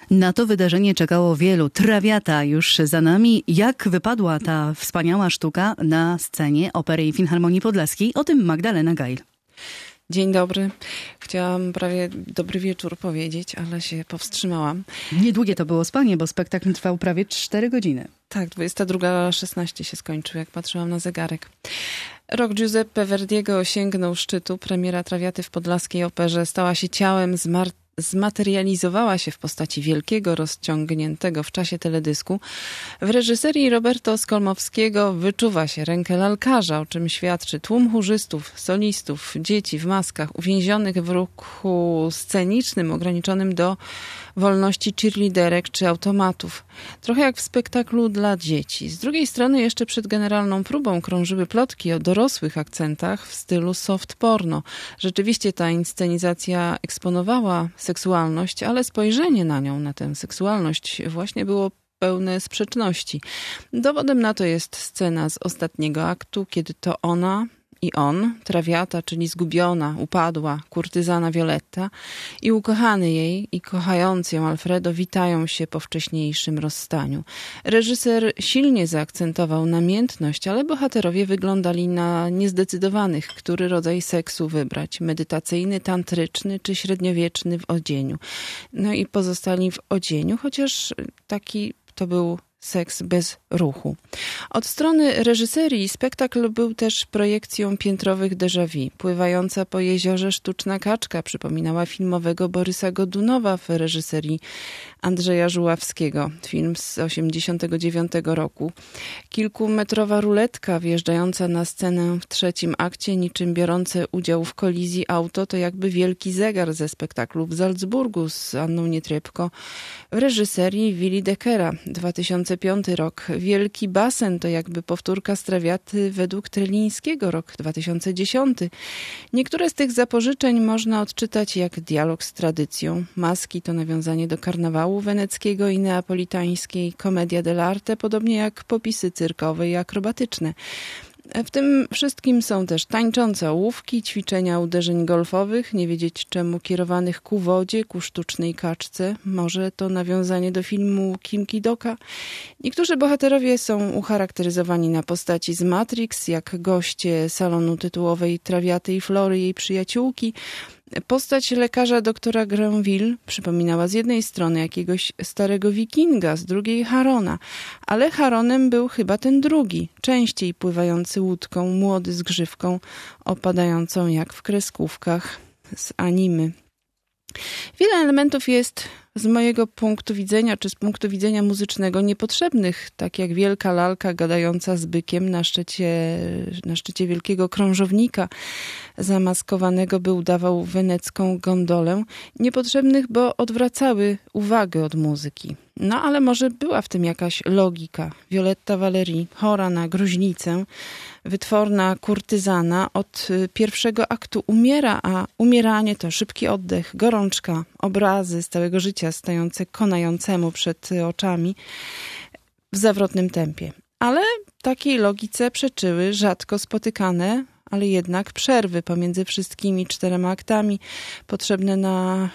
Na to wydarzenie czekało wielu. Trawiata już za nami. Jak wypadła ta wspaniała sztuka na scenie Opery i Filharmonii Podlaskiej? O tym Magdalena Gajl. Dzień dobry. Chciałam prawie dobry wieczór powiedzieć, ale się powstrzymałam. Niedługie to było spanie, bo spektakl trwał prawie 4 godziny. Tak, 22:16 się skończył, jak patrzyłam na zegarek. Rok Giuseppe Verdiego sięgnął szczytu. Premiera Trawiaty w Podlaskiej Operze stała się ciałem, zmaterializowała się w postaci wielkiego, rozciągniętego w czasie teledysku. W reżyserii Roberto Skolmowskiego wyczuwa się rękę lalkarza, o czym świadczy tłum chórzystów, solistów, dzieci w maskach, uwięzionych w ruchu scenicznym, ograniczonym do wolności cheerleaderek czy automatów. Trochę jak w spektaklu dla dzieci. Z drugiej strony jeszcze przed generalną próbą krążyły plotki o dorosłych akcentach w stylu soft porno. Rzeczywiście ta inscenizacja eksponowała seksualność, ale spojrzenie na nią, na tę seksualność właśnie było pełne sprzeczności. Dowodem na to jest scena z ostatniego aktu, kiedy to ona i on, Trawiata, czyli zgubiona, upadła kurtyzana Violetta i ukochany jej i kochający ją Alfredo witają się po wcześniejszym rozstaniu. Reżyser silnie zaakcentował namiętność, ale bohaterowie wyglądali na niezdecydowanych, który rodzaj seksu wybrać. Medytacyjny, tantryczny czy średniowieczny w odzieniu. No i pozostali w odzieniu, chociaż taki to był seks bez ruchu. Od strony reżyserii spektakl był też projekcją piętrowych déjà vu. Pływająca po jeziorze sztuczna kaczka przypominała filmowego Borysa Godunowa w reżyserii Andrzeja Żuławskiego. Film z 1989 roku. Kilkumetrowa ruletka wjeżdżająca na scenę w trzecim akcie, niczym biorące udział w kolizji auto, to jakby wielki zegar ze spektaklu w Salzburgu z Anną Nietrybko w reżyserii Willy Deckera, 2005 rok. Wielki basen to jakby powtórka z Trawiaty według Trelińskiego, rok 2010. Niektóre z tych zapożyczeń można odczytać jak dialog z tradycją. Maski to nawiązanie do karnawału weneckiego i neapolitańskiej Commedia dell'arte, podobnie jak popisy cyrkowe i akrobatyczne. W tym wszystkim są też tańczące ołówki, ćwiczenia uderzeń golfowych, nie wiedzieć czemu kierowanych ku wodzie, ku sztucznej kaczce. Może to nawiązanie do filmu Kim Ki-doka. Niektórzy bohaterowie są ucharakteryzowani na postaci z Matrix, jak goście salonu tytułowej Trawiaty i Flory, jej przyjaciółki. Postać lekarza doktora Granville przypominała z jednej strony jakiegoś starego wikinga, z drugiej Harona, ale Haronem był chyba ten drugi, częściej pływający łódką, młody z grzywką, opadającą jak w kreskówkach z animy. Wiele elementów jest z mojego punktu widzenia, czy z punktu widzenia muzycznego niepotrzebnych, tak jak wielka lalka gadająca z bykiem na szczycie wielkiego krążownika zamaskowanego, by udawał wenecką gondolę. Niepotrzebnych, bo odwracały uwagę od muzyki. No ale może była w tym jakaś logika. Violetta Valerii, chora na gruźlicę, wytworna kurtyzana, od pierwszego aktu umiera, a umieranie to szybki oddech, gorączka, obrazy z całego życia stające konającemu przed oczami w zawrotnym tempie. Ale takiej logice przeczyły rzadko spotykane, ale jednak przerwy pomiędzy wszystkimi 4 aktami potrzebne na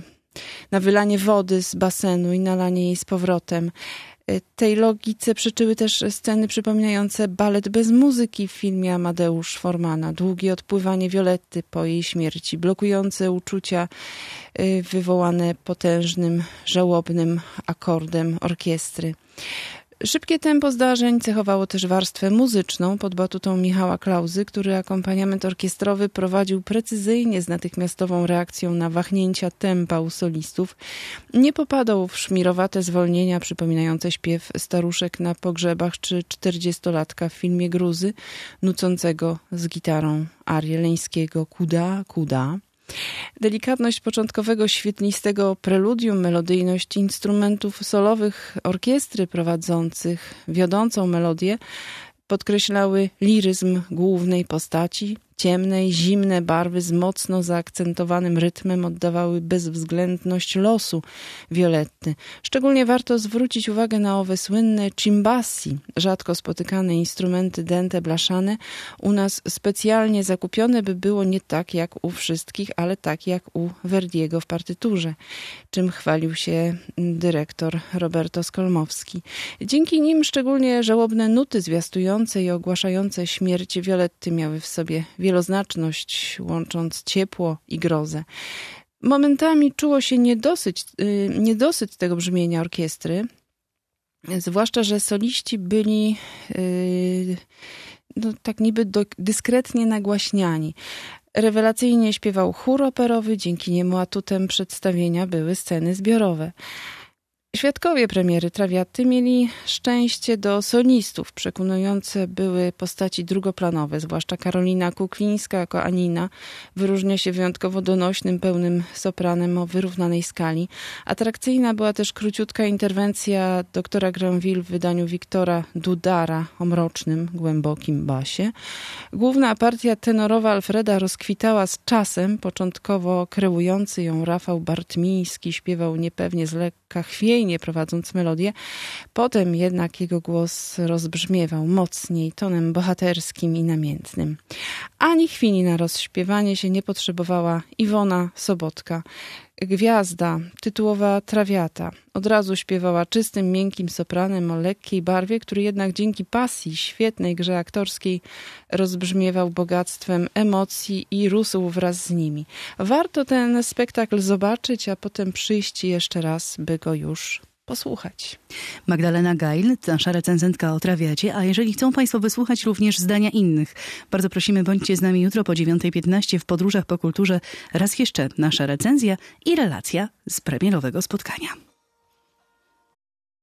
wylanie wody z basenu i nalanie jej z powrotem. Tej logice przyczyły też sceny przypominające balet bez muzyki w filmie Amadeusz Formana. Długie odpływanie Violetty po jej śmierci, blokujące uczucia wywołane potężnym, żałobnym akordem orkiestry. Szybkie tempo zdarzeń cechowało też warstwę muzyczną pod batutą Michała Klauzy, który akompaniament orkiestrowy prowadził precyzyjnie z natychmiastową reakcją na wahnięcia tempa u solistów. Nie popadał w szmirowate zwolnienia przypominające śpiew staruszek na pogrzebach czy 40-latka w filmie Gruzy, nucącego z gitarą arię Leńskiego Kuda, Kuda. Delikatność początkowego świetlistego preludium, melodyjność instrumentów solowych orkiestry prowadzących wiodącą melodię podkreślały liryzm głównej postaci, Ciemne i zimne barwy z mocno zaakcentowanym rytmem oddawały bezwzględność losu Violetty. Szczególnie warto zwrócić uwagę na owe słynne cimbassi, rzadko spotykane instrumenty dente blaszane, u nas specjalnie zakupione, by było nie tak jak u wszystkich, ale tak jak u Verdiego w partyturze, czym chwalił się dyrektor Roberto Skolmowski. Dzięki nim szczególnie żałobne nuty zwiastujące i ogłaszające śmierć Violetty miały w sobie wieloznaczność, łącząc ciepło i grozę. Momentami czuło się niedosyt tego brzmienia orkiestry, zwłaszcza, że soliści byli tak niby dyskretnie nagłaśniani. Rewelacyjnie śpiewał chór operowy, dzięki niemu atutem przedstawienia były sceny zbiorowe. Świadkowie premiery Traviaty mieli szczęście do solistów. Przekonujące były postaci drugoplanowe, zwłaszcza Karolina Kuklińska jako Anina wyróżnia się wyjątkowo donośnym, pełnym sopranem o wyrównanej skali. Atrakcyjna była też króciutka interwencja doktora Granville w wydaniu Wiktora Dudara o mrocznym, głębokim basie. Główna partia tenorowa Alfreda rozkwitała z czasem. Początkowo kreujący ją Rafał Bartmiński śpiewał niepewnie z lekka chwiejnie, prowadząc melodię. Potem jednak jego głos rozbrzmiewał mocniej, tonem bohaterskim i namiętnym. Ani chwili na rozśpiewanie się nie potrzebowała Iwona Sobotka. Gwiazda, tytułowa Traviata, od razu śpiewała czystym, miękkim sopranem o lekkiej barwie, który jednak dzięki pasji, świetnej grze aktorskiej rozbrzmiewał bogactwem emocji i rósł wraz z nimi. Warto ten spektakl zobaczyć, a potem przyjść jeszcze raz, by go już posłuchać. Magdalena Geil, nasza recenzentka o Traviacie, a jeżeli chcą Państwo wysłuchać również zdania innych, bardzo prosimy, bądźcie z nami jutro po 9:15 w Podróżach po Kulturze. Raz jeszcze nasza recenzja i relacja z premierowego spotkania.